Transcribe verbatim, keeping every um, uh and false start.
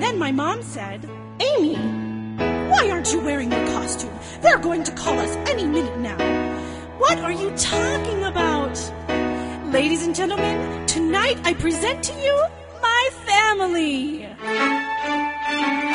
Then my mom said, Amy, why aren't you wearing your costume? They're going to call us any minute now. What are you talking about? Ladies and gentlemen, tonight I present to you my family.